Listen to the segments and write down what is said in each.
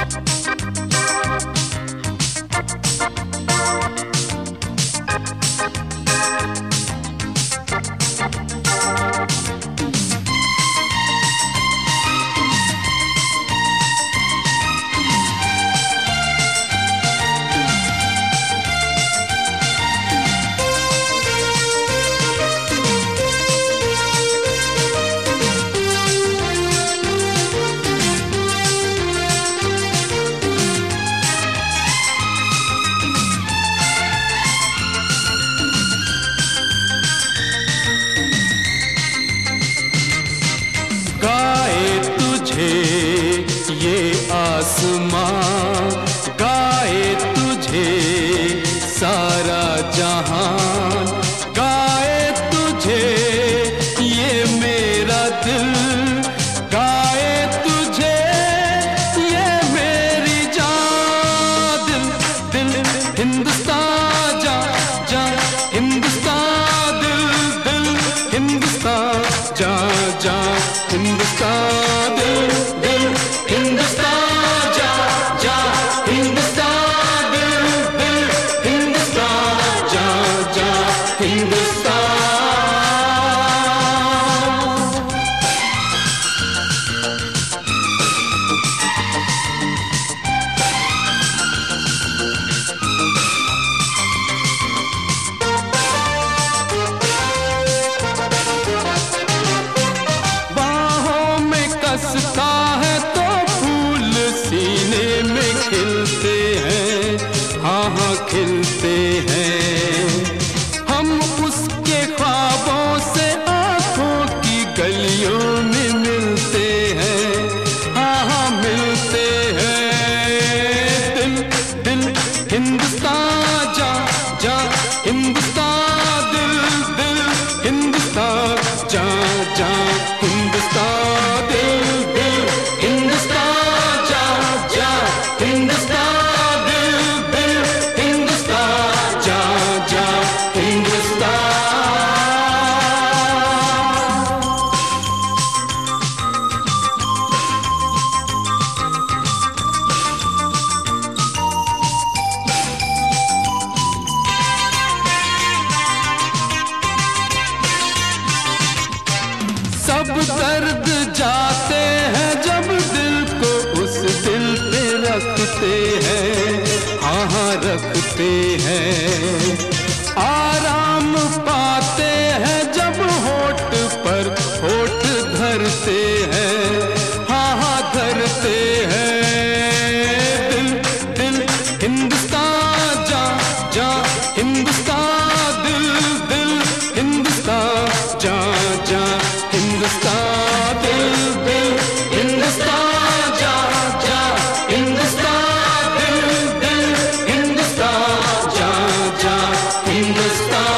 ये आसमां, गाए तुझे सारा जहान, गाए तुझे ये मेरा दिल, गाए तुझे ये मेरी जान। दिल दिल हिंदुस्तान जा जा, हिंदुस्तान दिल दिल हिंदुस्तान जा जा, हिंदुस्तान दिल दिल हिंदुस्तान जा जा, हिंदुस्तान दिल दिल हिंदुस्तान जा जा, हिंदुस्तान। कसता है तो फूल सीने में खिलते हैं, हाँ हाँ खिलते हैं। हम उसके ख्वाबों से आंखों की गलियों में मिलते हैं, हाँ हाँ मिलते हैं। दिल दिल हिंदुस्तान जा जा, हिंदुस्तान दिल दिल हिंदुस्तान जा जा, हिंदुस्तान दिल दिल हिंदुस्तान जा जा, हिंदुस्तान दिल दिल हिंदुस्तान जा जा, हिंदुस्तान। सब दर्द जाते हैं जब दिल को उस दिल पे रखते हैं, हाँ हाँ रखते हैं। आराम पाते हैं जब होठ पर होठ धरते हैं, हाँ हाँ धरते हैं। दिल दिल हिंदुस्तान जा जा, हिंदुस्तान दिल दिल हिंदुस्तान जा जा, हिंदुस्तान दिल दिल हिंदुस्तान जा जा, हिंदुस्तान दिल दिल हिंदुस्तान जा जा, हिंदुस्तान।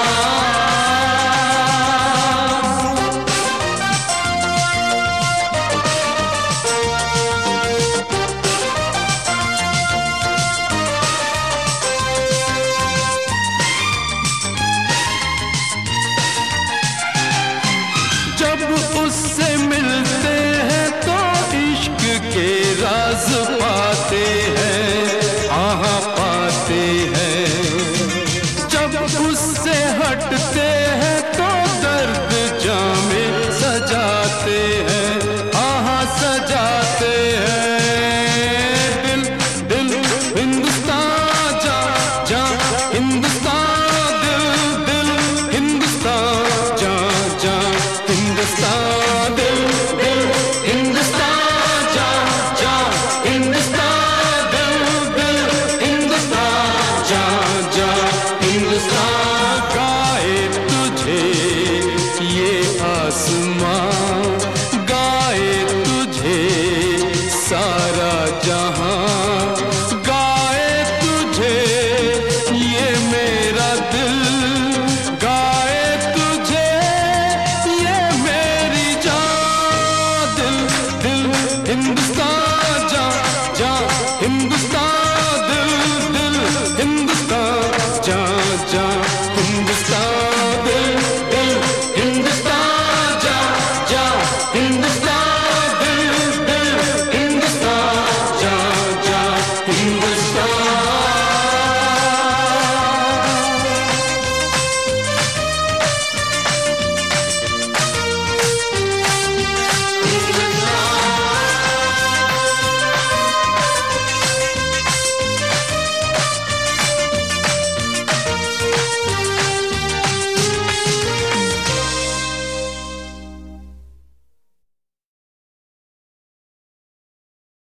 जब उससे मिलते हैं तो इश्क के राज पाते हैं, हाँ पाते हैं। जब उससे हटते हैं तो दर्द जामे सजाते हैं, हाँ सजाते हैं। दिल दिल हिंदुस्तान जा जा, हिंदुस्तान दिल दिल हिंदुस्तान जा जा, हिंदुस्तान दिल दिल हिंदुस्तान जा जा, हिंदुस्तान दिल दिल हिंदुस्तान जा जा, हिंदुस्तान। गाए तुझे ये आसमां, गाए तुझे सारा जहां, गाए तुझे ये मेरा दिल, गाए तुझे ये मेरी जान। दिल दिल हिंदुस्तान जा जा, हिंदुस्तान